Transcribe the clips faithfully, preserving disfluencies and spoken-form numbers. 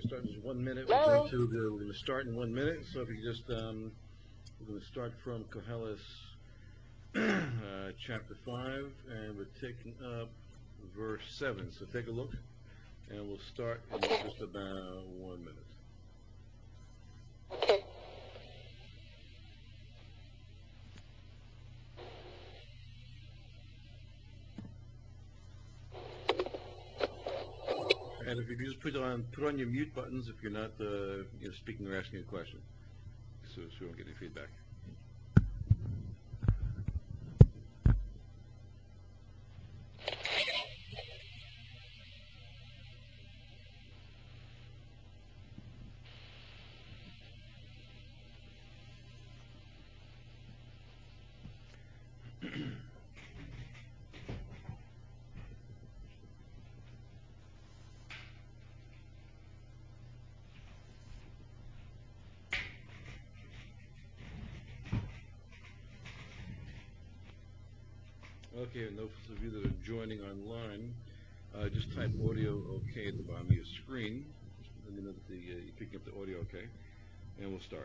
going to start in just one minute. We're going Hello? to we're going to start in one minute. So if you just um, we're going to start from Koheles uh, chapter five, and we're taking up verse seven. So take a look, and we'll start in Okay. just about one minute. Okay. And if you could just put on put on your mute buttons if you're not uh, you know, speaking or asking a question, so, so we don't get any feedback. Okay, and those of you that are joining online, uh, just type audio okay at the bottom of your screen. Let me know that the, uh, you're picking up the audio okay, and we'll start.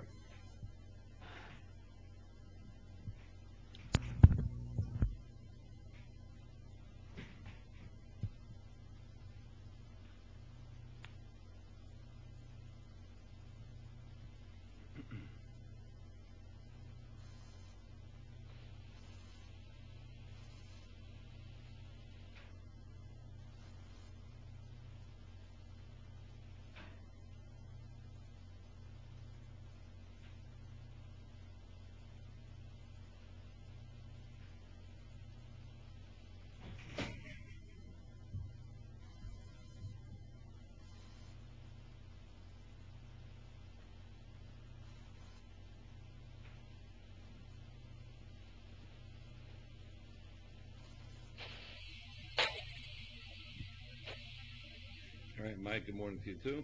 All right, Mike, good morning to you too.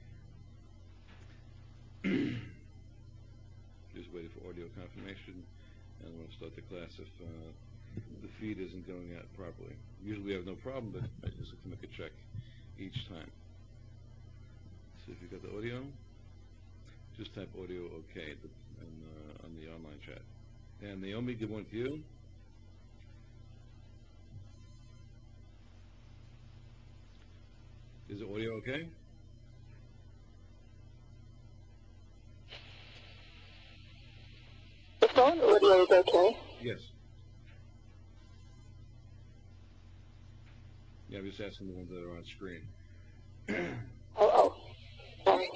Just waiting for audio confirmation, and we'll start the class if uh, the feed isn't going out properly. Usually we have no problem, but I just have to make a check each time. So if you got the audio, just type audio okay at the, in, uh, on the online chat. And Naomi, good morning to you. Is the audio okay? The phone audio is okay. Yes. Yeah, I'm just asking the ones that are on screen. Oh, oh. Sorry.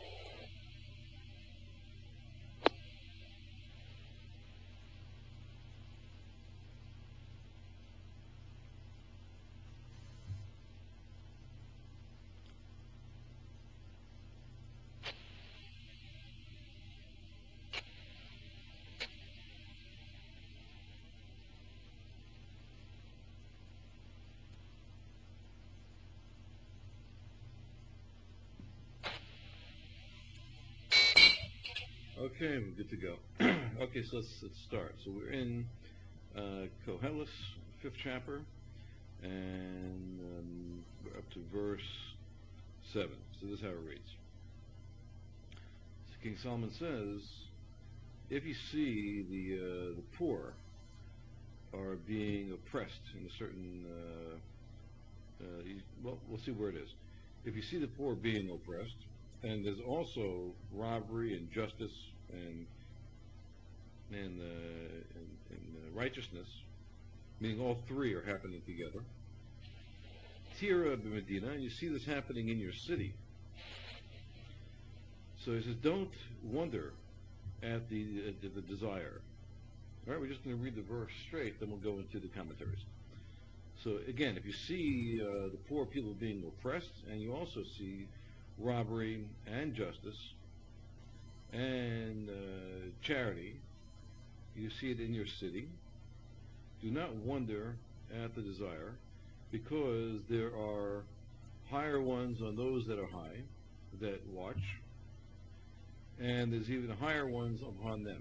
Okay, we're good to go. Okay, so let's, let's start. So we're in uh, Koheles, fifth chapter, and um, we're up to verse seven. So this is how it reads. So King Solomon says, if you see the uh, the poor are being oppressed in a certain, uh, uh, you, well, we'll see where it is. If you see the poor being oppressed, and there's also robbery and justice and and, uh, and, and uh, righteousness, meaning all three are happening together. Tira Medina, and you see this happening in your city. So he says, don't wonder at the, uh, the desire. All right, we're just going to read the verse straight, then we'll go into the commentaries. So again, if you see uh, the poor people being oppressed, and you also see robbery and justice and uh, charity, you see it in your city. Do not wonder at the desire, because there are higher ones on those that are high, that watch, and there's even higher ones upon them.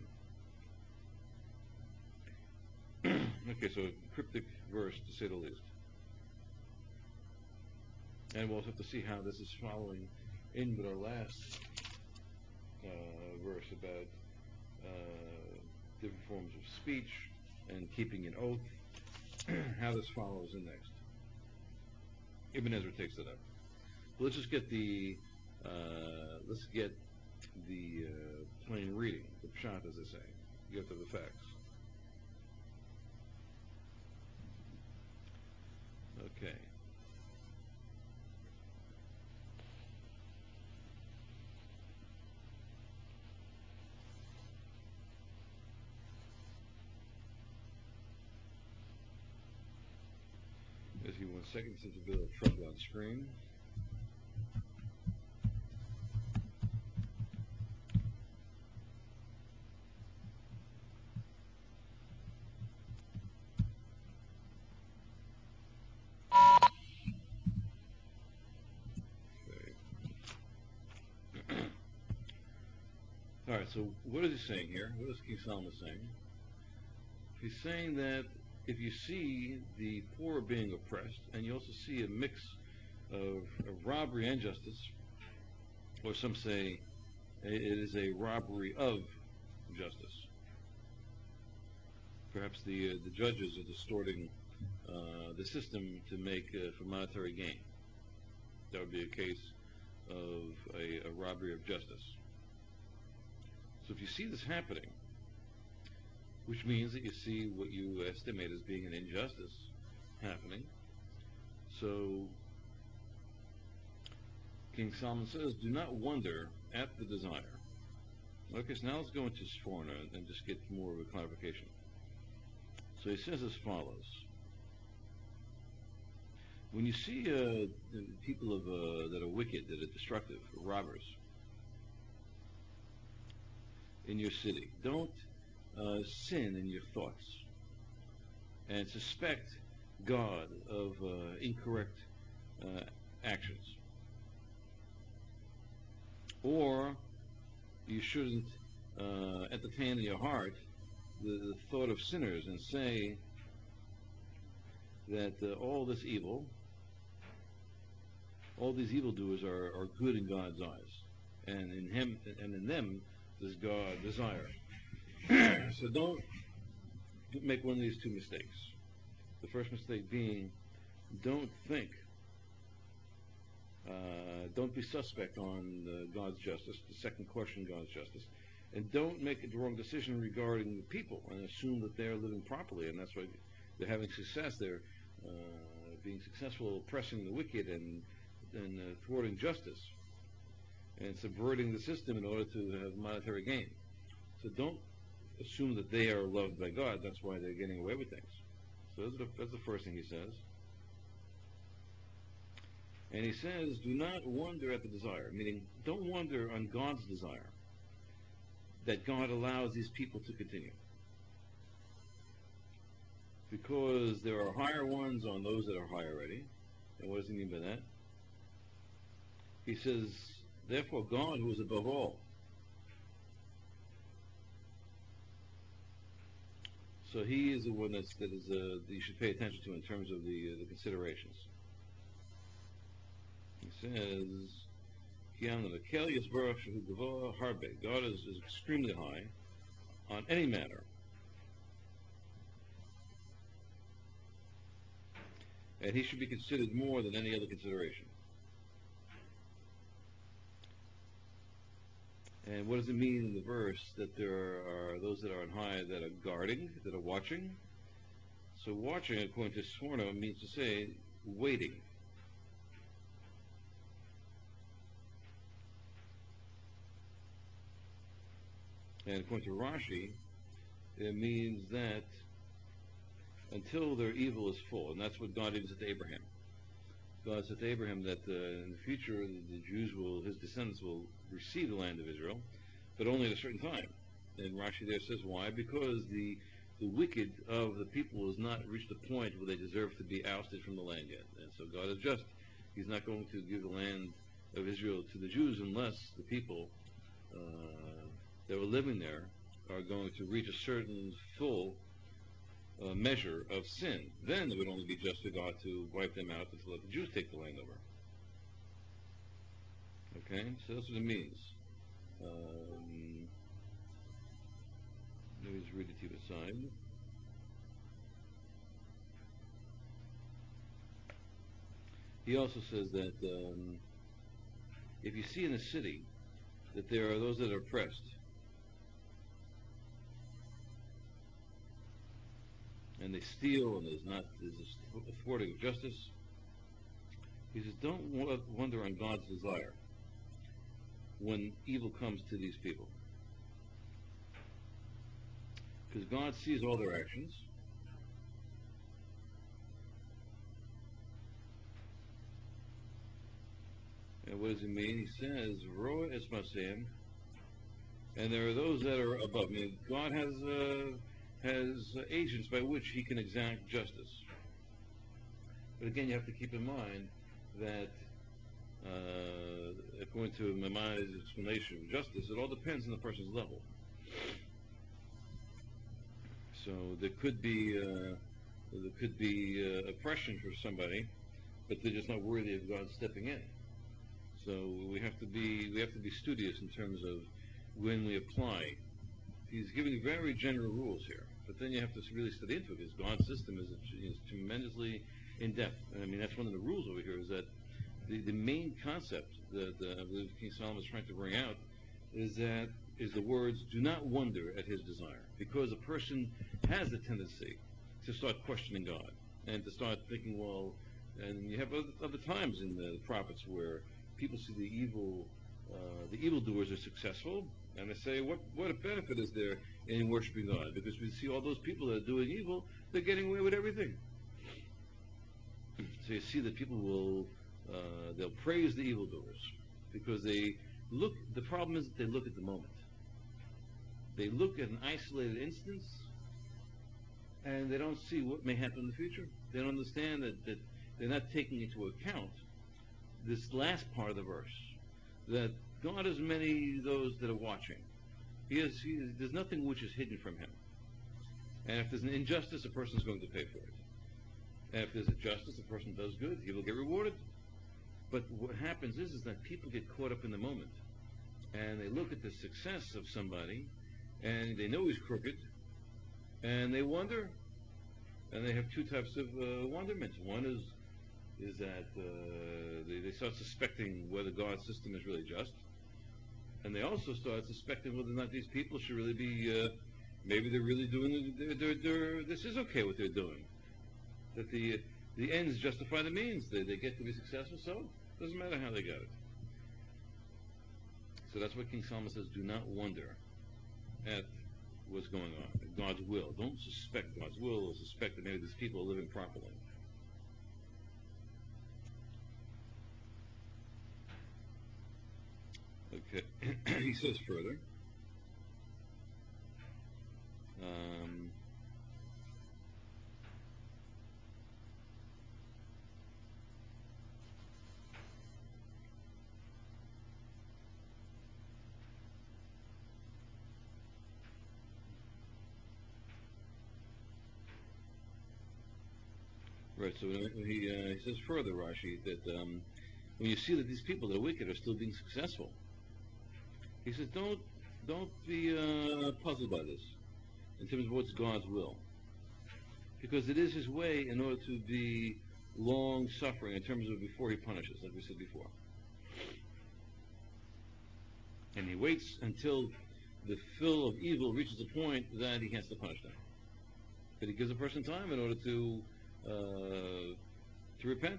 Okay, so cryptic verse to say the least. And we'll have to see how this is following in with our last uh, verse about uh, different forms of speech and keeping an oath, how this follows in next. Ibn Ezra takes it up. Let's just get the uh, let's get the uh, plain reading, the pshat, as they say, get to the facts. Okay. Just give me one second since a bit of trouble on screen. Okay. All right, so what is he saying here? What is King Solomon saying? He's saying that if you see the poor being oppressed, and you also see a mix of, of robbery and justice, or some say it is a robbery of justice. Perhaps the uh, the judges are distorting uh, the system to make uh, for monetary gain. That would be a case of a, a robbery of justice. So if you see this happening, which means that you see what you estimate as being an injustice happening, so King Solomon says, do not wonder at the desire. Okay, so now let's go into Sforna and just get more of a clarification. So he says as follows. When you see uh, people of, uh, that are wicked, that are destructive, robbers, in your city, don't uh, sin in your thoughts and suspect God of uh, incorrect uh, actions. Or you shouldn't uh, entertain in your heart the, the thought of sinners and say that uh, all this evil, all these evildoers are, are good in God's eyes, and in him and in them does God desire. So don't make one of these two mistakes. The first mistake being, don't think, uh, don't be suspect on uh, God's justice. The second, question God's justice, and don't make the wrong decision regarding the people and assume that they're living properly, and that's why they're having success. They're uh, being successful, oppressing the wicked and and uh, thwarting justice and subverting the system in order to have monetary gain. So don't assume that they are loved by God. That's why they're getting away with things. So that's the, that's the first thing he says. And he says, do not wonder at the desire, meaning don't wonder on God's desire that God allows these people to continue. Because there are higher ones on those that are high already. And what does he mean by that? He says, therefore God, who is above all. So he is the one that's, that is, uh, that you should pay attention to in terms of the, uh, the considerations. He says, God is, is extremely high on any matter. And he should be considered more than any other consideration. And what does it mean in the verse that there are those that are on high that are guarding, that are watching? So watching, according to Sforno, means to say waiting. And according to Rashi, it means that until their evil is full, and that's what God even said to Abraham. God said to Abraham that uh, in the future the Jews will, his descendants will receive the land of Israel, but only at a certain time. And Rashi there says why? Because the the wicked of the people has not reached the point where they deserve to be ousted from the land yet. And so God is just. He's not going to give the land of Israel to the Jews unless the people uh, that were living there are going to reach a certain full uh, measure of sin. Then it would only be just for God to wipe them out and to let the Jews take the land over. Okay, so that's what it means. Um, let me just read it to you aside. He also says that um, if you see in a city that there are those that are oppressed, and they steal, and there's not there's a thwarting of justice, he says, don't wonder on God's desire when evil comes to these people, because God sees all their actions. And what does he mean? He says, Roa Esmasem, and there are those that are above me. God has uh, has uh, agents by which he can exact justice. But again, you have to keep in mind that uh, according to Maimonides' explanation of justice, it all depends on the person's level. So there could be uh, there could be uh, oppression for somebody, but they're just not worthy of God stepping in. So we have to be we have to be studious in terms of when we apply. He's giving very general rules here, but then you have to really study into it because God's system is, is tremendously in depth. I mean, that's one of the rules over here is that the, the main concept that uh, I believe King Solomon is trying to bring out is that is the words "do not wonder at his desire," because a person has the tendency to start questioning God and to start thinking, well, and you have other, other times in the prophets where people see the evil, uh, the evildoers are successful, and they say, what what a benefit is there in worshiping God? Because we see all those people that are doing evil, they're getting away with everything. So you see that people will uh, they'll praise the evildoers because they look. The problem is that they look at the moment. They look at an isolated instance, and they don't see what may happen in the future. They don't understand that, that they're not taking into account this last part of the verse, that God has many those that are watching. He has, he is, there's nothing which is hidden from him. And if there's an injustice, a person is going to pay for it. And if there's a justice, a person does good, he will get rewarded. But what happens is, is that people get caught up in the moment. And they look at the success of somebody, and they know he's crooked, and they wonder. And they have two types of uh, wonderments. One is is that uh, they, they start suspecting whether God's system is really just. And they also start suspecting whether or not these people should really be, uh, maybe they're really doing, they're, they're, they're, this is okay what they're doing. That the the ends justify the means. They, they get to be successful, so it doesn't matter how they got it. So that's what King Solomon says, do not wonder at what's going on, God's will. Don't suspect God's will or suspect that maybe these people are living properly. Okay, he says further, um, right, so he, uh, he says further, Rashi, that um, when you see that these people that are wicked are still being successful, he says, don't don't be uh, puzzled by this in terms of what's God's will, because it is His way in order to be long suffering in terms of before He punishes, like we said before, and He waits until the fill of evil reaches a point that He has to punish them. But He gives a person time in order to uh, to repent.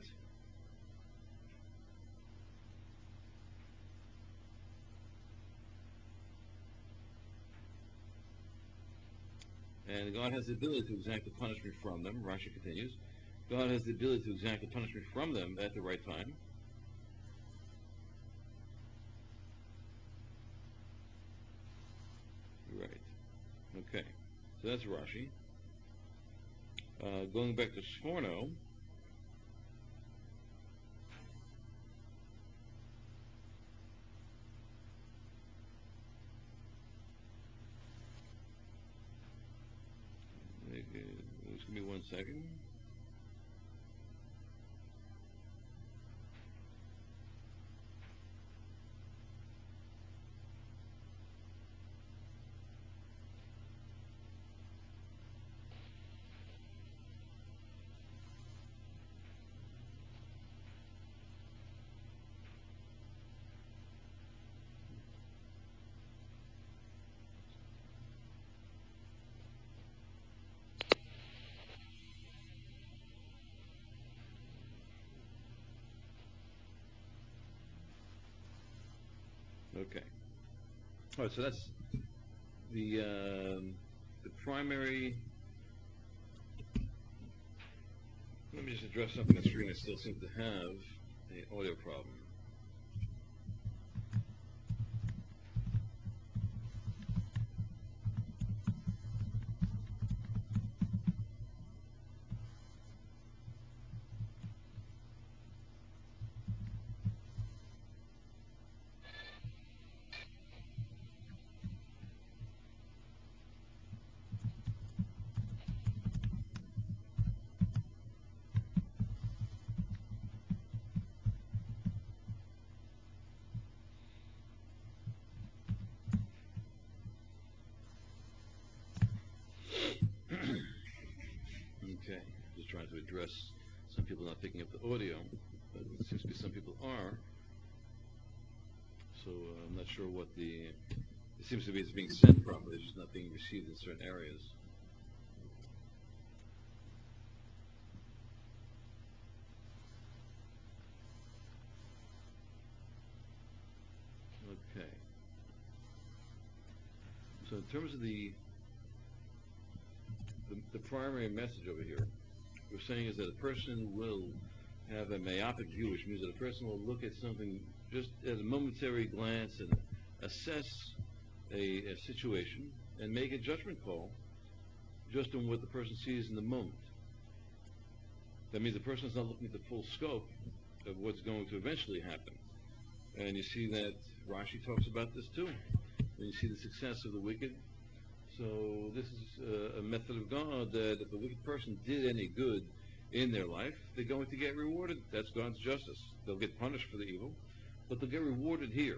And God has the ability to exact the punishment from them. Rashi continues. God has the ability to exact the punishment from them at the right time. Right. Okay. So that's Rashi. Uh, going back to Sforno, just give me one second. Okay. All right. So that's the um, the primary. Let me just address something on the screen. I still seem to have an audio problem. Okay. Just trying to address some people not picking up the audio, but it seems to be some people are. So uh, I'm not sure what the. It seems to be it's being sent properly, it's just not being received in certain areas. Okay. So in terms of the the, the primary message over here, we're saying is that a person will have a myopic view, which means that a person will look at something just at a momentary glance and assess a, a situation and make a judgment call just on what the person sees in the moment. That means the person is not looking at the full scope of what's going to eventually happen. And you see that Rashi talks about this too. And you see the success of the wicked. So this is uh, a method of God that if a wicked person did any good in their life, they're going to get rewarded. That's God's justice. They'll get punished for the evil, but they'll get rewarded here.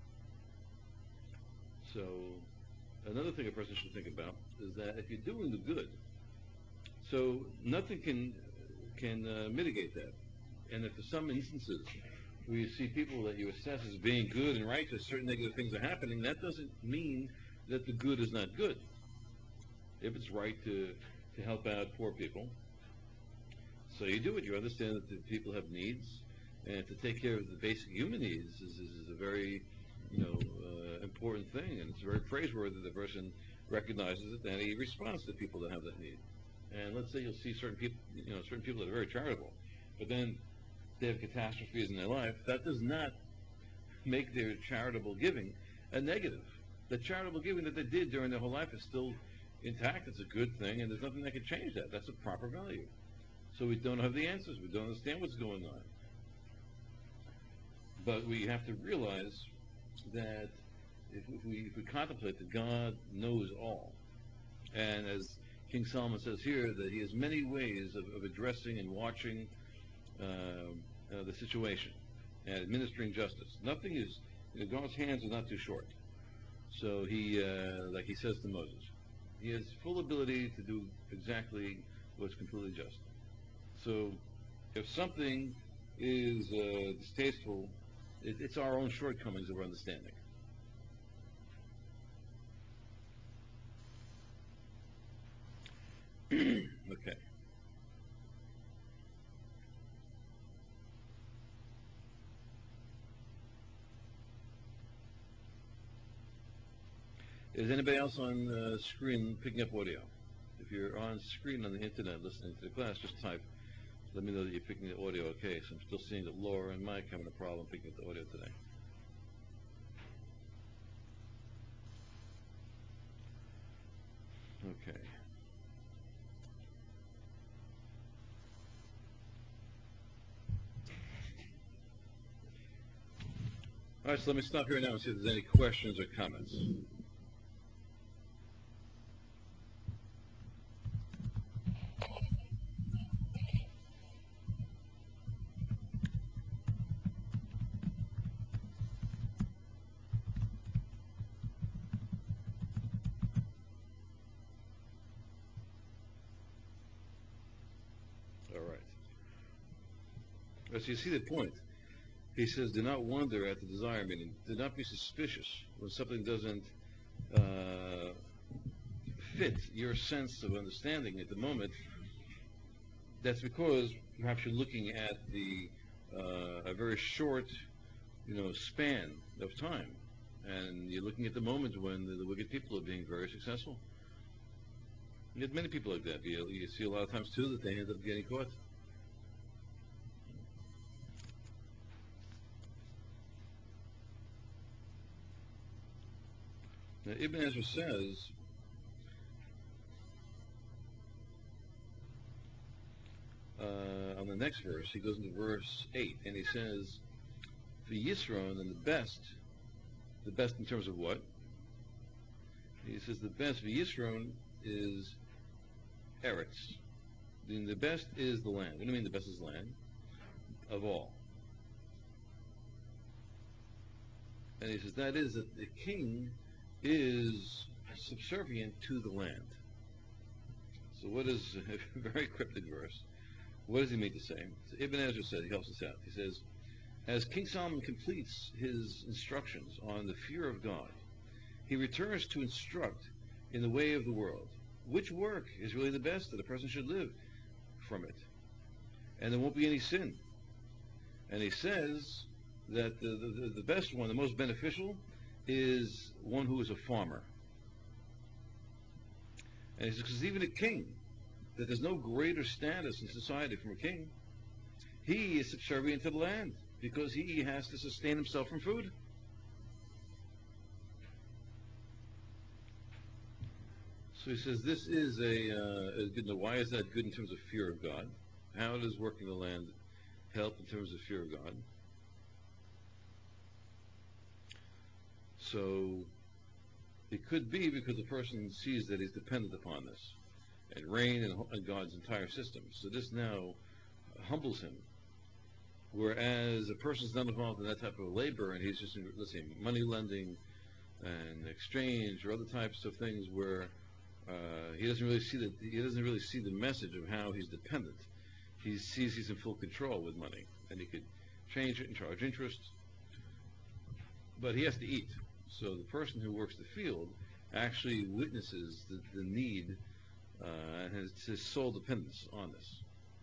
So another thing a person should think about is that if you're doing the good, so nothing can can uh, mitigate that. And if for some instances where you see people that you assess as being good and righteous, certain negative things are happening, that doesn't mean that the good is not good. If it's right to, to help out poor people, so you do it. You understand that the people have needs, and to take care of the basic human needs is, is, is a very, you know, uh, important thing, and it's very praiseworthy that the person recognizes it and he responds to people that have that need. And let's say you'll see certain people, you know, certain people that are very charitable, but then they have catastrophes in their life. That does not make their charitable giving a negative. The charitable giving that they did during their whole life is still intact. It's a good thing, and there's nothing that can change that. That's a proper value. So we don't have the answers. We don't understand what's going on. But we have to realize that if, if, we, if we contemplate that God knows all, and as King Solomon says here, that he has many ways of, of addressing and watching uh, uh, the situation and administering justice. Nothing is, you know, God's hands are not too short. So he, uh, like he says to Moses, he has full ability to do exactly what's completely just. So if something is uh, distasteful, it, it's our own shortcomings of our understanding. Okay. Is anybody else on uh, screen picking up audio? If you're on screen on the internet listening to the class, just type. Let me know that you're picking the audio okay. So I'm still seeing that Laura and Mike having a problem picking up the audio today. Okay. All right, so let me stop here now and see if there's any questions or comments. All right. So you see the point. He says, do not wonder at the desire, meaning do not be suspicious when something doesn't uh, fit your sense of understanding at the moment. That's because perhaps you're looking at the uh, a very short, you know, span of time. And you're looking at the moment when the, the wicked people are being very successful. You get many people like that. You, you see a lot of times, too, that they end up getting caught. Now, Ibn Ezra says, uh, on the next verse, he goes into verse eight, and he says, the Yisron and the best, the best in terms of what? He says the best, the Yisron is Eretz. The, the best is the land. What do you mean the best is land? Of all. And he says that is that the king is subservient to the land. So what is a very cryptic verse? What does he mean to say? So Ibn Ezra says, he helps us out. He says, as King Solomon completes his instructions on the fear of God, he returns to instruct in the way of the world. Which work is really the best that a person should live from it? And there won't be any sin. And he says that the, the, the best one, the most beneficial, is one who is a farmer. And he says, because even a king, that there's no greater status in society from a king, he is subservient to the land because he has to sustain himself from food. So he says this is a, uh, a good. Now, why is that good in terms of fear of God? How does working the land help in terms of fear of God? So it could be because the person sees that he's dependent upon this, and rain and, and God's entire system. So this now humbles him. Whereas a person's not involved in that type of labor, and he's just, in, let's say, money lending and exchange or other types of things where uh, he doesn't really see the he doesn't really see the message of how he's dependent. He sees he's in full control with money, and he could change it and charge interest, but he has to eat. So the person who works the field actually witnesses the, the need uh, and has his sole dependence on this.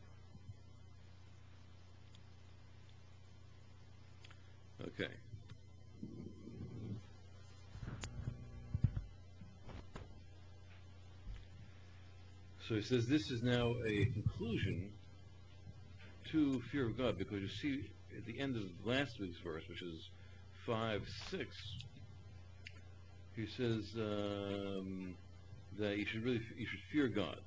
Okay. So he says this is now a conclusion to fear of God, because you see at the end of last week's verse, which is five six, he says um, that you should really you should fear God,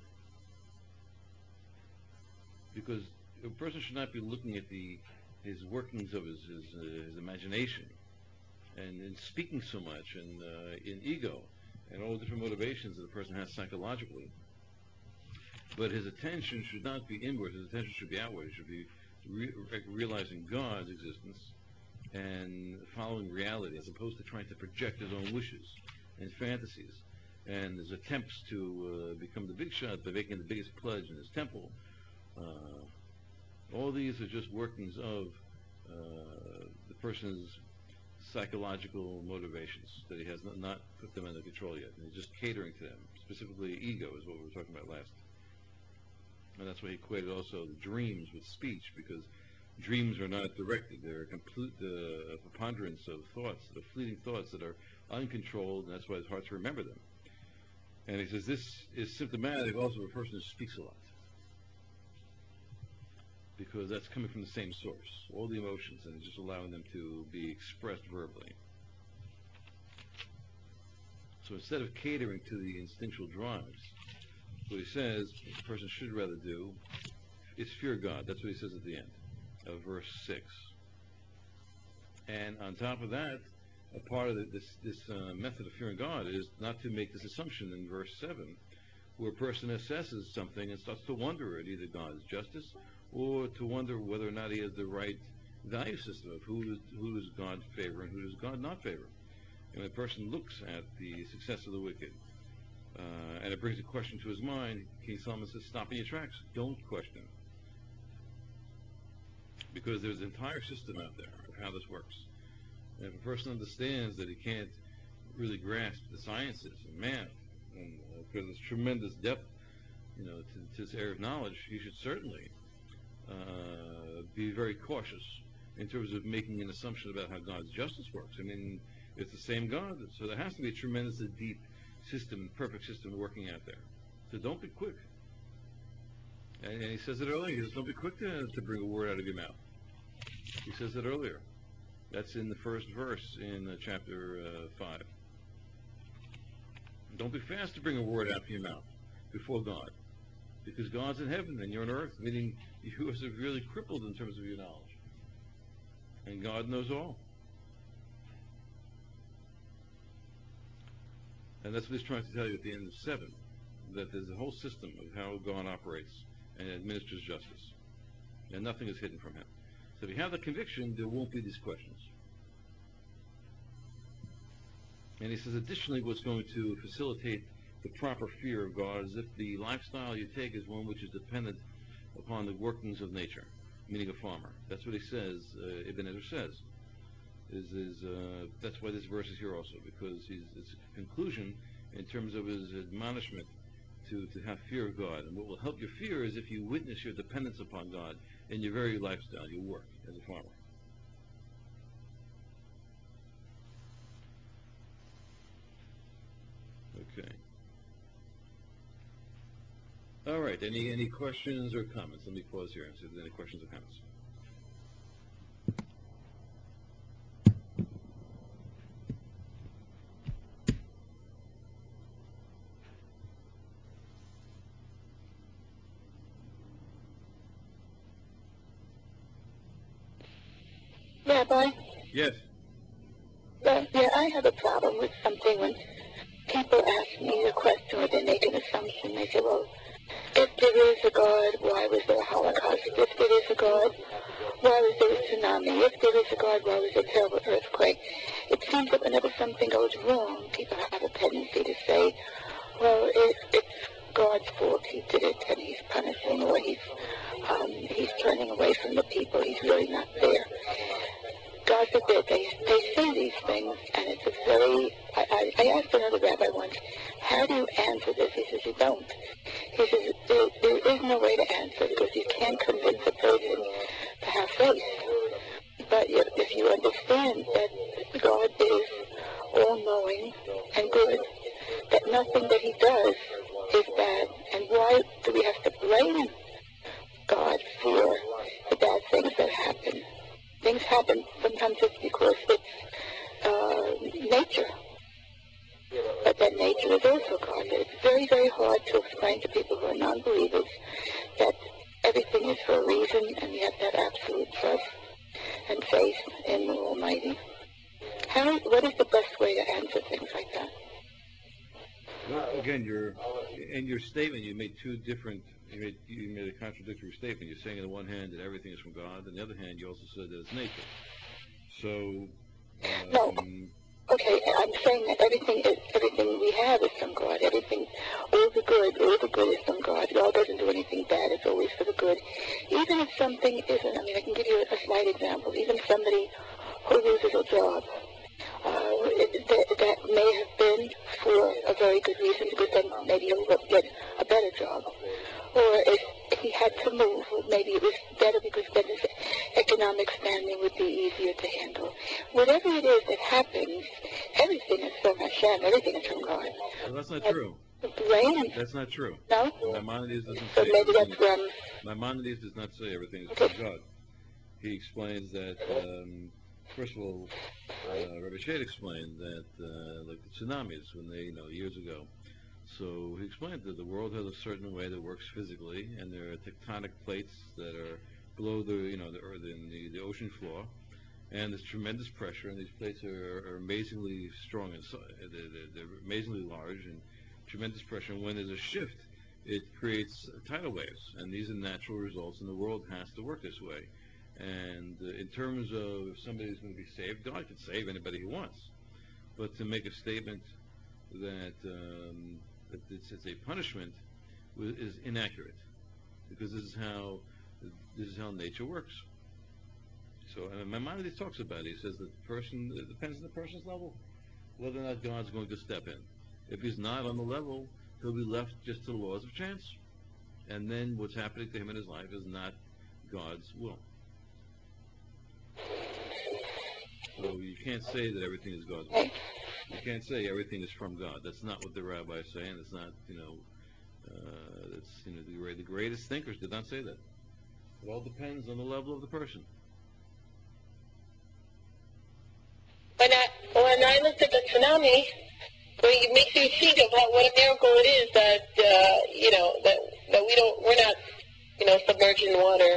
because a person should not be looking at the his workings of his his, uh, his imagination and in speaking so much and uh, in ego and all the different motivations that a person has psychologically. But his attention should not be inward. His attention should be outward. He should be re- realizing God's existence and following reality, as opposed to trying to project his own wishes and fantasies and his attempts to uh, become the big shot by making the biggest pledge in his temple. Uh, all these are just workings of uh, the person's psychological motivations, that he has not, not put them under control yet, and he's just catering to them. Specifically, ego is what we were talking about last. And that's why he equated also the dreams with speech, because dreams are not directed. They're a complete uh, preponderance of thoughts, the fleeting thoughts that are uncontrolled, and that's why it's hard to remember them. And he says this is symptomatic also of a person who speaks a lot, because that's coming from the same source, all the emotions, and just allowing them to be expressed verbally. So instead of catering to the instinctual drives, what he says a person should rather do is fear God. That's what he says at the end of verse six. And on top of that, a part of the, this, this uh, method of fearing God is not to make this assumption in verse seven, where a person assesses something and starts to wonder at either God's justice or to wonder whether or not he has the right value system of who is, who does God favor and who does God not favor. And when a person looks at the success of the wicked, uh, and it brings a question to his mind, King Solomon says, stop in your tracks. Don't question. Because there's an entire system out there of how this works. And if a person understands that he can't really grasp the sciences and math, and uh, because there's tremendous depth, you know, to, to this area of knowledge, he should certainly uh, be very cautious in terms of making an assumption about how God's justice works. I mean, It's the same God. So there has to be a tremendously deep system, perfect system working out there. So don't be quick. And, and he says it earlier. He says, don't be quick to, to bring a word out of your mouth. He says it earlier. That's in the first verse in uh, chapter uh, five. Don't be fast to bring a word out of your mouth before God. Because God's in heaven and you're on earth, meaning you are severely crippled in terms of your knowledge. And God knows all. And that's what he's trying to tell you at the end of seven, that there's a whole system of how God operates and administers justice. And nothing is hidden from him. So if you have the conviction, there won't be these questions. And he says, additionally, what's going to facilitate the proper fear of God is if the lifestyle you take is one which is dependent upon the workings of nature, meaning a farmer. That's what he says, uh, Ibn Ezra says. Is, is uh, that's why this verse is here also, because he's, it's a conclusion in terms of his admonishment to, to have fear of God. And what will help your fear is if you witness your dependence upon God in your very lifestyle, your work as a farmer. Okay. All right. Any any questions or comments? Let me pause here and see if there's any questions or comments. Rabbi, Yes. uh, yeah, I have a problem with something when people ask me a question or they make an assumption. They say, well, if there is a God, why was there a Holocaust? If there is a God, why was there a tsunami? If there is a God, why was there a terrible earthquake? It seems that whenever something goes wrong, people have a tendency to say, well, it, it's God's fault. He did it, and he's punishing, or he's, um, he's turning away from the people. He's really not there. God forbid, they, they say these things, and it's a very, I, I, I asked another rabbi once, how do you answer this? He says, you don't. He says, there, there is no way to answer because you can't convince a person to have faith. But if, if you understand that God is all-knowing and good, that nothing that he does is bad, and why do we have to blame God for the bad things that happen? Things happen sometimes just because it's uh, nature. But that nature is also God. It's very, very hard to explain to people who are non-believers that everything is for a reason and you have to have absolute trust and faith in the Almighty. How, what is the best way to answer things like that? Well, again, your in your statement, you made two different. You made, you made a contradictory statement. You're saying on the one hand that everything is from God, on the other hand, you also said that it's nature. So, um, no. Okay, I'm saying that everything is everything we have is from God. Everything, all the good, all the good is from God. God doesn't do anything bad. It's always for the good. Even if something isn't, I mean, I can give you a slight example. Even somebody who loses a job. Uh, it, that, that may have been for a very good reason, because then maybe he'll get a better job. Or if he had to move, maybe it was better because then his economic standing would be easier to handle. Whatever it is that happens, everything is from Hashem, everything is from God. Well, that's not true. Blame? That's not true. No? Maimonides doesn't So say maybe everything. that's um. Maimonides does not say everything is Okay. from God. He explains that, um, first of all, uh, Rabbi Shade explained that, uh, like the tsunamis, when they, you know, years ago. So he explained that the world has a certain way that works physically, and there are tectonic plates that are below the, you know, the earth and the, the ocean floor, and there's tremendous pressure, and these plates are, are amazingly strong and so, they're, they're amazingly large and tremendous pressure. And when there's a shift, it creates tidal waves, and these are natural results, and the world has to work this way. And uh, in terms of if somebody's going to be saved, God can save anybody he wants. But to make a statement that, um, that it's, it's a punishment is inaccurate, because this is how this is how nature works. So uh, Maimonides talks about it. He says that the person, it depends on the person's level, whether or not God's going to step in. If he's not on the level, he'll be left just to the laws of chance. And then what's happening to him in his life is not God's will. So you can't say that everything is God's will. You can't say everything is from God. That's not what the rabbis say, and it's not, you know, uh, that's, you know, the, the greatest thinkers did not say that. It all depends on the level of the person. When I, when I looked at the tsunami, well, it makes me think of how, what a miracle it is that, uh, you know, that, that we don't, we're not, you know, submerged in water.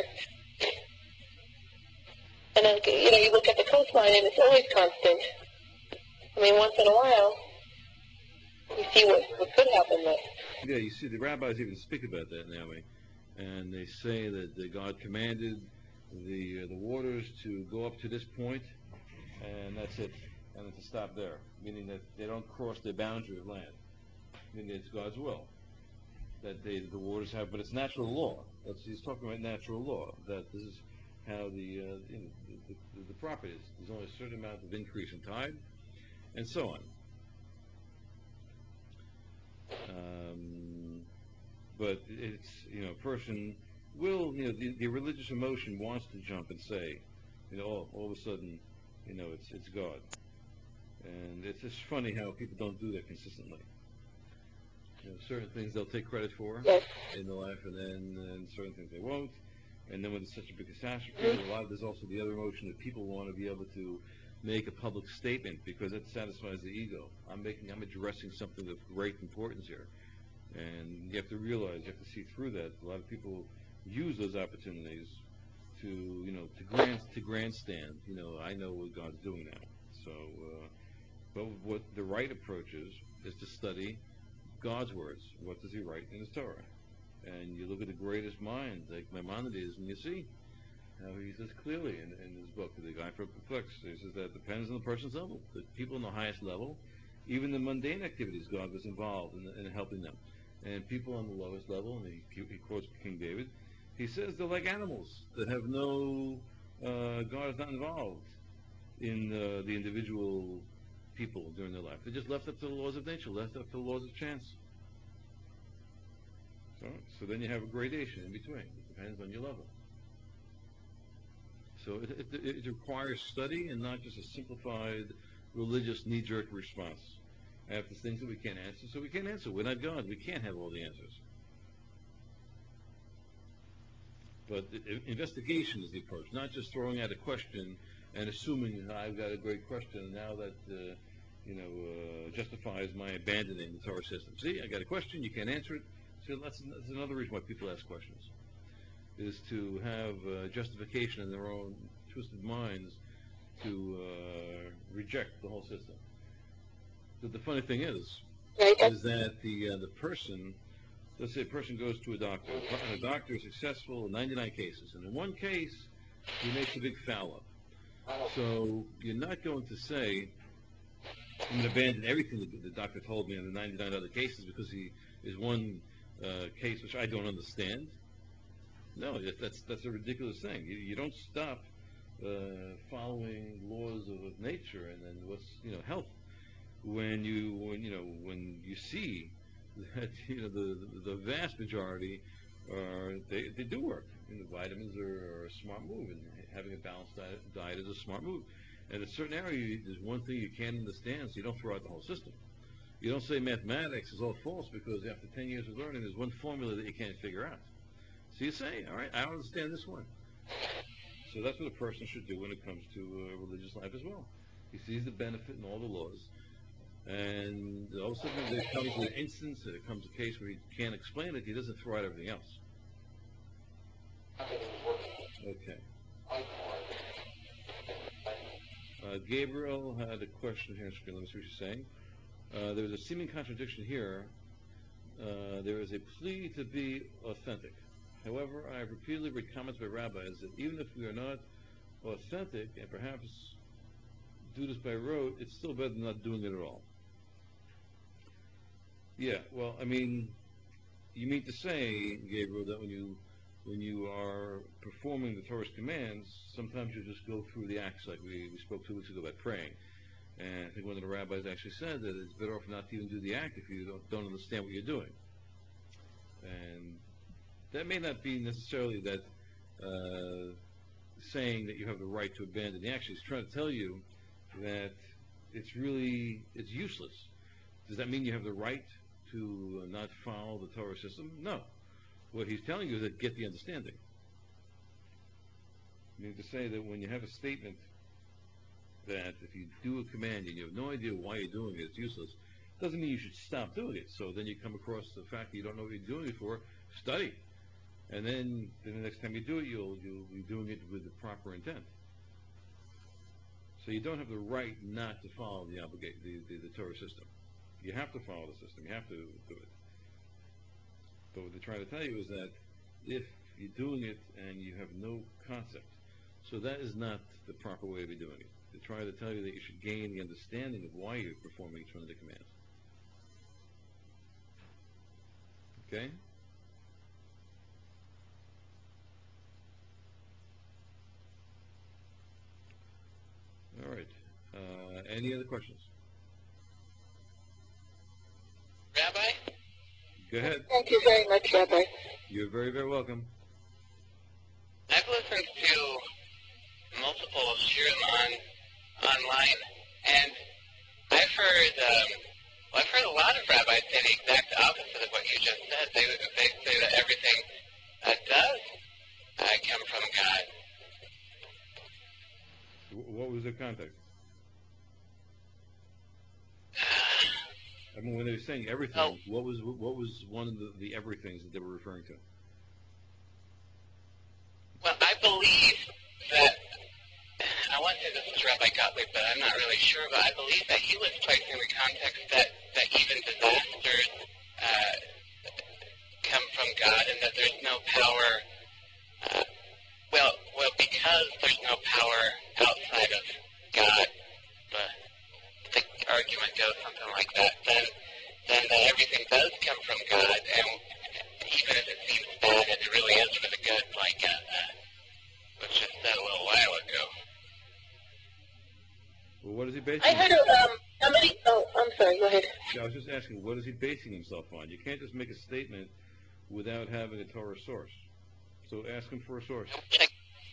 And then, you know, you look at the coastline and it's always constant. I mean, once in a while, you see what, what could happen there. Yeah, you see, the rabbis even speak about that, Naomi, and they say that the God commanded the uh, the waters to go up to this point, and that's it, and then to stop there, meaning that they don't cross the boundary of land. Meaning it's God's will that they, the waters have, but it's natural law. That's, he's talking about natural law. That this is how the uh, you know, the, the, the property is. There's only a certain amount of increase in tide, and so on. Um, but it's, you know, a person will, you know, the, the religious emotion wants to jump and say, you know, all, all of a sudden, you know, it's it's God, and it's just funny how people don't do that consistently. You know, certain things they'll take credit for Yes. in their life, and then and certain things they won't. And then when it's such a big catastrophe, a lot of, there's also the other emotion that people want to be able to make a public statement because it satisfies the ego. I'm making, I'm addressing something of great importance here, and you have to realize, you have to see through that. A lot of people use those opportunities to, you know, to grand to grandstand. You know, I know what God's doing now. So, uh, but what the right approach is is to study God's words. What does He write in His Torah? And you look at the greatest minds, like Maimonides, and you see how he says clearly in, in his book, The Guide for Perplexed, he says that it depends on the person's level. The people in the highest level, even the mundane activities, God was involved in, in helping them. And people on the lowest level, and he, he quotes King David, he says they're like animals that have no, uh, God is not involved in uh, the individual people during their life. They're just left up to the laws of nature, left up to the laws of chance. So, so then you have a gradation in between. It depends on your level. So it, it, it requires study and not just a simplified religious knee-jerk response. After things that we can't answer, so we can't answer. We're not God. We can't have all the answers. But investigation is the approach, not just throwing out a question and assuming I've got a great question, and now that uh, you know uh, justifies my abandoning the Torah system. See, I got a question, you can't answer it. So that's, that's another reason why people ask questions, is to have uh, justification in their own twisted minds to uh, reject the whole system. But the funny thing is, is that the uh, the person, let's say a person goes to a doctor, and the doctor is successful in ninety-nine cases, and in one case, he makes a big foul up. So you're not going to say, I'm going to abandon everything that the doctor told me in the ninety-nine other cases because he is one uh, case which I don't understand. No, that's that's a ridiculous thing. You, you don't stop uh, following laws of, of nature and then what's, you know, health when you when you know when you see that, you know, the the vast majority are they, they do work. And the vitamins are, are a smart move, and having a balanced diet, diet is a smart move. And in a certain area, there's one thing you can't understand, so you don't throw out the whole system. You don't say mathematics is all false because after ten years of learning, there's one formula that you can't figure out. So you say, all right, I don't understand this one. So that's what a person should do when it comes to uh, religious life as well. He sees the benefit in all the laws, and all of a sudden there comes an instance, there comes a case where he can't explain it, he doesn't throw out everything else. Okay. Uh, Gabriel had a question here. Let me see what she's saying. Uh, there was a seeming contradiction here. Uh, there is a plea to be authentic. However, I have repeatedly read comments by rabbis that even if we are not authentic and perhaps do this by rote, it's still better than not doing it at all. Yeah, well, I mean, you mean to say, Gabriel, that when you when you are performing the Torah's commands, sometimes you just go through the acts like we, we spoke two weeks ago about praying. And I think one of the rabbis actually said that it's better off not to even do the act if you don't, don't understand what you're doing. And that may not be necessarily that uh, saying that you have the right to abandon the action. He's trying to tell you that it's really, it's useless. Does that mean you have the right to uh, not follow the Torah system? No. What he's telling you is that get the understanding. You mean to say that when you have a statement that if you do a command and you have no idea why you're doing it, it's useless, doesn't mean you should stop doing it. So then you come across the fact that you don't know what you're doing it for, study. And then, then the next time you do it, you'll, you'll be doing it with the proper intent. So you don't have the right not to follow the, obligate, the, the, the Torah system. You have to follow the system. You have to do it. But what they're trying to tell you is that if you're doing it and you have no concept, so that is not the proper way to be doing it. They're trying to tell you that you should gain the understanding of why you're performing each one of the commands. Okay? All right. Uh, any other questions? Rabbi? Go ahead. Thank you very much, Rabbi. You're very, very welcome. I've listened to multiple shiurim on online, and I've heard um, well, I've heard a lot of rabbis say the exact opposite of what you just said. They they say that everything uh, does uh, come from God. What was the context? I mean, when they were saying everything, Oh, what was what was one of the, the everythings that they were referring to? well, I believe that I want to say this is Rabbi Gottlieb, but I'm not really sure. But I believe that he was placing the context that that even disasters uh, come from God, and that there's no power. Uh, well, well, because there's no power outside of God. The, the argument goes something like that. Then, then uh, everything does come from God, and even if it seems bad, it really is for the good, like uh, was just said a little while ago. Well, what is he basing? I heard of, um, how many, oh, I'm sorry, go ahead. Yeah, I was just asking, what is he basing himself on? You can't just make a statement without having a Torah source. So ask him for a source. Check.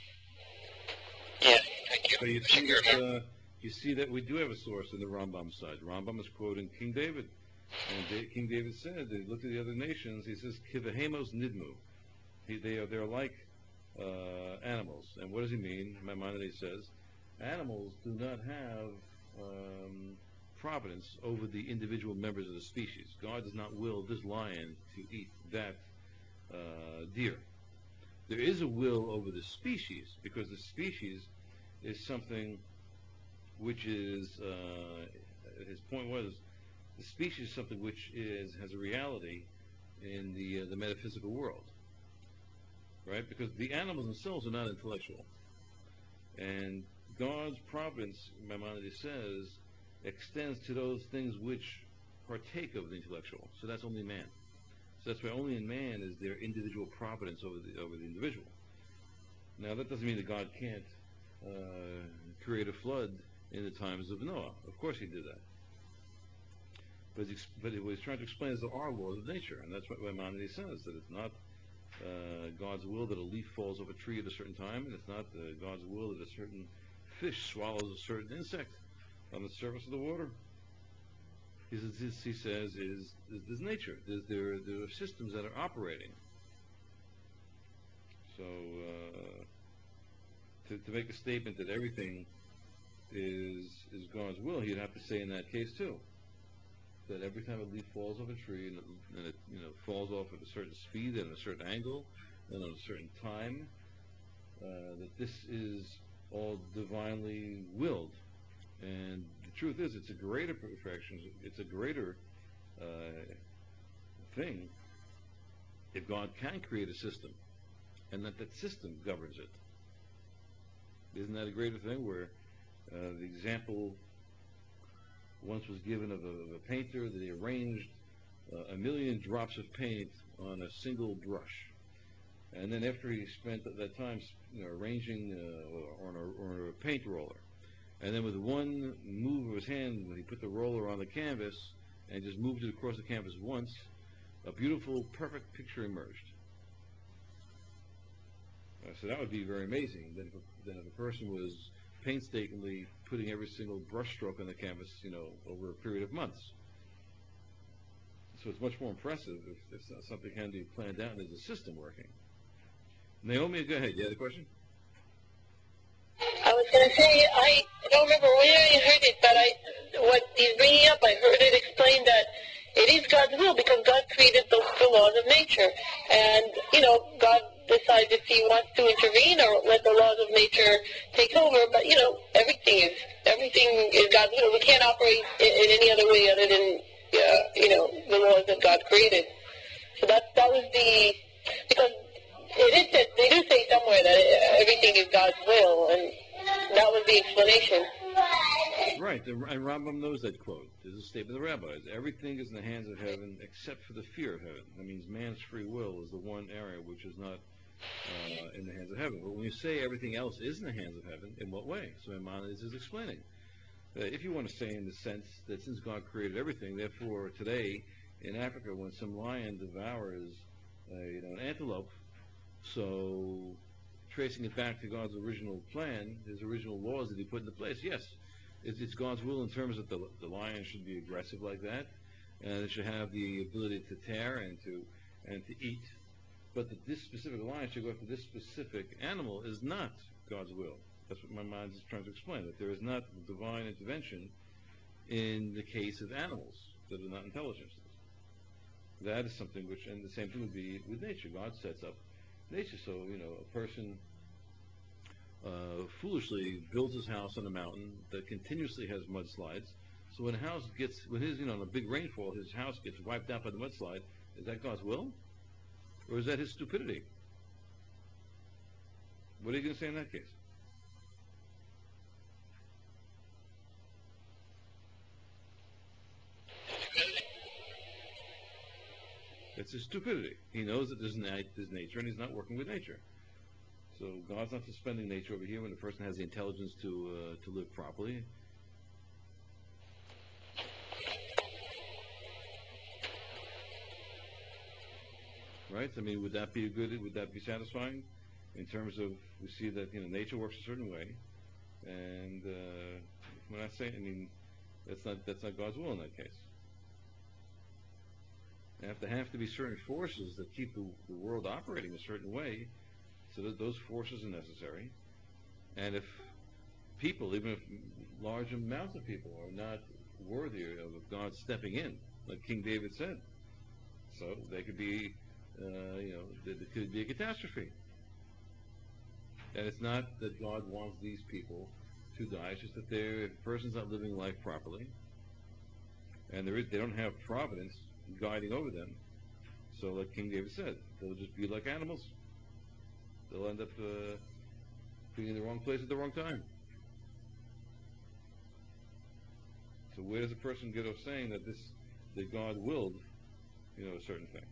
Yes, thank you. So you see that uh, you see that we do have a source in the Rambam side. Rambam is quoting King David, and da- King David said, they looked at the other nations. He says, "Kivahemos nidmu." He, they are they're like uh, animals. And what does he mean? Maimonides says, animals do not have um, providence over the individual members of the species. God does not will this lion to eat that uh, deer. There is a will over the species, because the species is something which is, uh, his point was, the species is something which is has a reality in the uh, the metaphysical world, right? Because the animals themselves are not intellectual, and God's providence, Maimonides says, extends to those things which partake of the intellectual. So that's only man. So that's why only in man is there individual providence over the over the individual. Now that doesn't mean that God can't uh, create a flood in the times of Noah. Of course he did that. But, he's, but what he's trying to explain is there are laws of nature, and that's what Maimonides says, that it's not uh, God's will that a leaf falls off a tree at a certain time, and it's not uh, God's will that a certain fish swallows a certain insect on the surface of the water. He says, this, he says is, is there's nature. There's, there, there are systems that are operating. So uh, to, to make a statement that everything is is God's will, he'd have to say in that case too, that every time a leaf falls off a tree and it, and it you know falls off at a certain speed and a certain angle and at a certain time, uh, that this is all divinely willed. And the truth is, it's a greater perfection. It's a greater uh, thing if God can create a system, and that that system governs it. Isn't that a greater thing? Where uh, the example once was given of a, of a painter that he arranged uh, a million drops of paint on a single brush, and then after he spent that time, you know, arranging uh, on, a, on a paint roller, and then with one move of his hand, when he put the roller on the canvas and just moved it across the canvas once, a beautiful, perfect picture emerged. Uh, so that would be very amazing. Then if, a, then if a person was painstakingly putting every single brushstroke on the canvas, you know, over a period of months. So it's much more impressive if, if something can be planned out and there's a system working. Naomi, go ahead. You had a question? I was going to say, I don't remember where I heard it, but I, what he's bringing up, I heard it explained that it is God's will because God created the, the laws of nature. And, you know, God decides if he wants to intervene or let the laws of nature take over. But, you know, everything is, everything is God's will. We can't operate in, in any other way other than, uh, you know, the laws that God created. So that, that was the, because it is said, they do say somewhere that everything is God's will, and that was the explanation. Right, and Rambam knows that quote. There's a statement of the rabbis. Everything is in the hands of heaven except for the fear of heaven. That means man's free will is the one area which is not uh, in the hands of heaven. But when you say everything else is in the hands of heaven, in what way? So Maimonides is explaining. Uh, if you want to say in the sense that since God created everything, therefore today in Africa when some lion devours uh, you know, an antelope, so tracing it back to God's original plan, his original laws that he put into place, yes, it's, it's God's will in terms that the, the lion should be aggressive like that, and it should have the ability to tear and to and to eat. But that this specific lion should go after this specific animal is not God's will. That's what my mind is trying to explain, that there is not divine intervention in the case of animals that are not intelligences. That is something which, and the same thing would be with nature. God sets up nature. So, you know, a person uh, foolishly builds his house on a mountain that continuously has mudslides. So when a house gets, when his, you know, in a big rainfall, his house gets wiped out by the mudslide, is that God's will? Or is that his stupidity? What are you going to say in that case? It's his stupidity. He knows that there's, na- there's nature and he's not working with nature. So God's not suspending nature over here when the person has the intelligence to uh, to live properly. Right? I mean, would that be a good? Would that be satisfying? In terms of we see that you know nature works a certain way, and uh, when I say, I mean that's not that's not God's will in that case. There have to have to be certain forces that keep the, the world operating a certain way, so that those forces are necessary. And if people, even if large amounts of people, are not worthy of God stepping in, like King David said, so they could be, uh, you know, there could be a catastrophe. And it's not that God wants these people to die; it's just that they're, if a person's not living life properly, and there is, they don't have providence guiding over them. So, like King David said, they'll just be like animals. They'll end up uh, being in the wrong place at the wrong time. So, where does a person get off saying that this, that God willed, you know, a certain thing?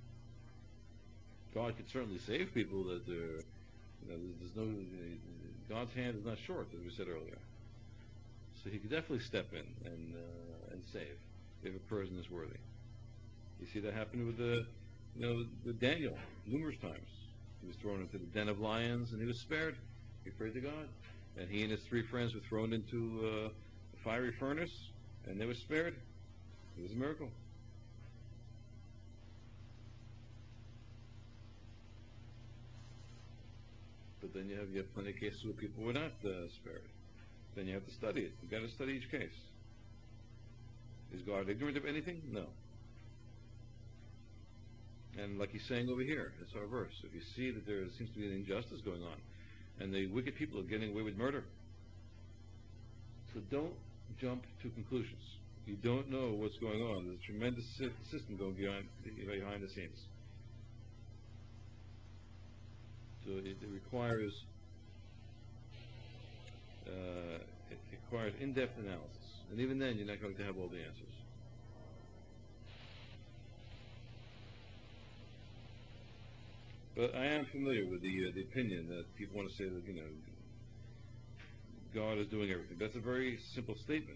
God could certainly save people that are, you know, there's no, God's hand is not short, as we said earlier. So he could definitely step in and uh, and save if a person is worthy. You see that happen with the, you know, with Daniel numerous times. He was thrown into the den of lions and he was spared. He prayed to God, and he and his three friends were thrown into uh, a fiery furnace and they were spared. It was a miracle. But then you have you have plenty of cases where people were not uh, spared. Then you have to study it. You've got to study each case. Is God ignorant of anything? No. And like he's saying over here, that's our verse. If you see that there seems to be an injustice going on, and the wicked people are getting away with murder, so don't jump to conclusions. You don't know what's going on. There's a tremendous system going behind, behind the scenes. So it, it requires uh, it requires in-depth analysis, and even then, you're not going to have all the answers. But I am familiar with the uh, the opinion that people want to say that you know God is doing everything. That's a very simple statement,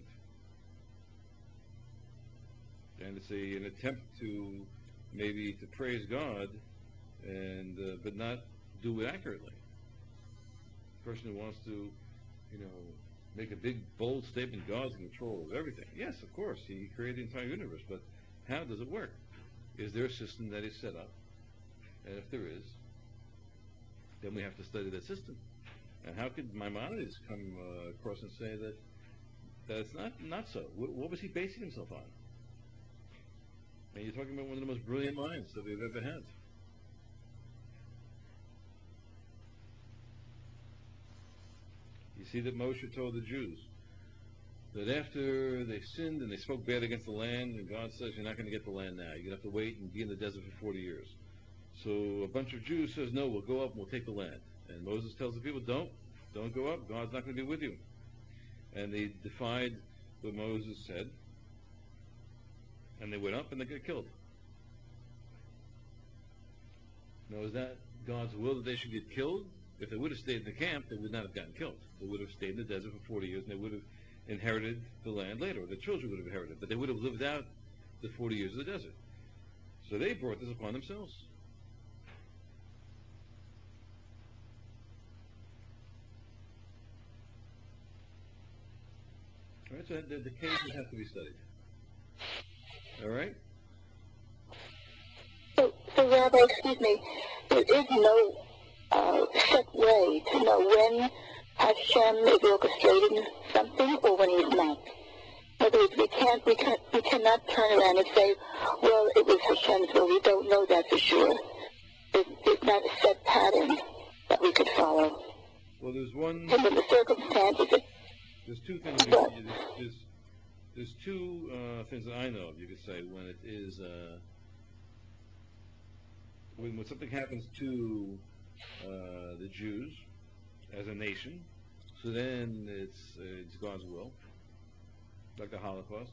and it's a, an attempt to maybe to praise God, and uh, but not do it accurately. The person who wants to you know, make a big, bold statement, God's in control of everything. Yes, of course, he created the entire universe, but how does it work? Is there a system that is set up? And if there is, then we have to study that system. And how could Maimonides come uh, across and say that, that it's not, not so? What, what was he basing himself on? And you're talking about one of the most brilliant minds that we've ever had. You see that Moshe told the Jews that after they sinned and they spoke bad against the land, and God says, you're not going to get the land now. You're going to have to wait and be in the desert for forty years. So a bunch of Jews says, no, we'll go up and we'll take the land. And Moses tells the people, don't. Don't go up. God's not going to be with you. And they defied what Moses said. And they went up and they got killed. Now, is that God's will that they should get killed? If they would have stayed in the camp, they would not have gotten killed. They would have stayed in the desert for forty years, and they would have inherited the land later. Or their children would have inherited, but they would have lived out the forty years of the desert. So they brought this upon themselves. All right, so the, the cases have to be studied. All right? So, so Rabbi, excuse me, there is no uh, set way to know when Hashem is orchestrating something or when he's not. In other words, we can't, we can't, we cannot turn around and say, well, it was Hashem's will. We don't know that for sure. It, it's not a set pattern that we could follow. Well, there's one. And in the circumstances, it, there's two things. You, you, there's, there's two uh, things that I know of. You could say when it is uh, when, when something happens to uh, the Jews as a nation, so then it's uh, it's God's will, like the Holocaust.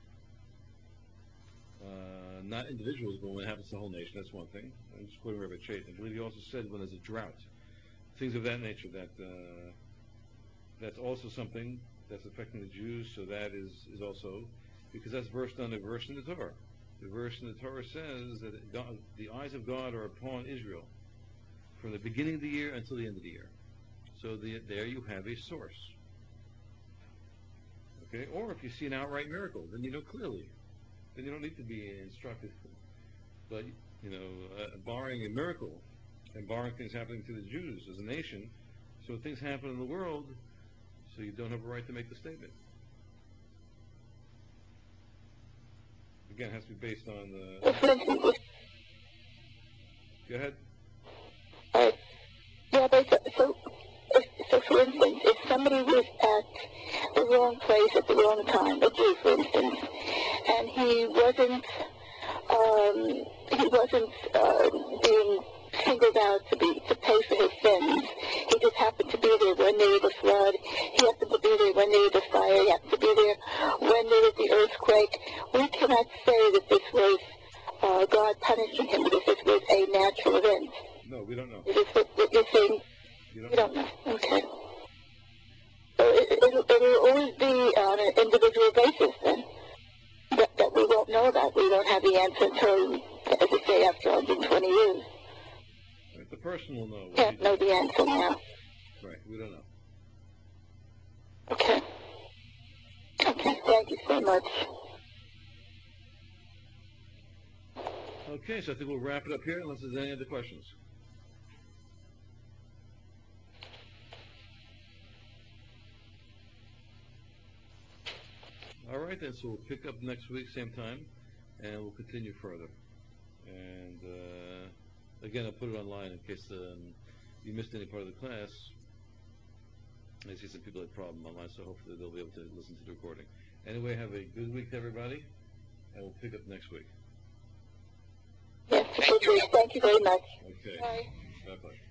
Uh, not individuals, but when it happens to the whole nation, that's one thing. I'm just quoting Rabbi Chait. I believe he also said when there's a drought, things of that nature. That uh, that's also something that's affecting the Jews. So that is is also because that's versed on a verse in the Torah. The verse in the Torah says that God, the eyes of God are upon Israel from the beginning of the year until the end of the year. So the, there you have a source. Okay, or if you see an outright miracle, then you know clearly. Then you don't need to be instructed. But you know, uh, barring a miracle and barring things happening to the Jews as a nation, so things happen in the world, so you don't have a right to make the statement. Again, it has to be based on the. Go ahead. uh, yeah, but so, so, if, so for instance, if somebody was at the wrong place at the wrong time, a Jew, for instance, and he wasn't, um, he wasn't uh, being singled out to be to pay for his sins. He just happened to be there when there was a flood. He happened to be there when there was a fire. He happened to be there when there was the earthquake. We cannot say that this was uh, God punishing him because this was a natural event. No, we don't know. Is this what, what you're saying? You don't, we don't know. know. Okay. So it, it, it will always be on an individual basis then. That, that we won't know about. We won't have the answer until, as I say, after one hundred twenty years. Right, the person will know. Can't know the answer now. Right, we don't know. Okay. Okay, thank you so much. Okay, so I think we'll wrap it up here unless there's any other questions. All right, then, so we'll pick up next week, same time, and we'll continue further. And uh, again, I'll put it online in case um, you missed any part of the class. I see some people had problem online, so hopefully they'll be able to listen to the recording. Anyway, have a good week to everybody, and we'll pick up next week. Yes, thank you very much. Okay. Bye. Bye-bye.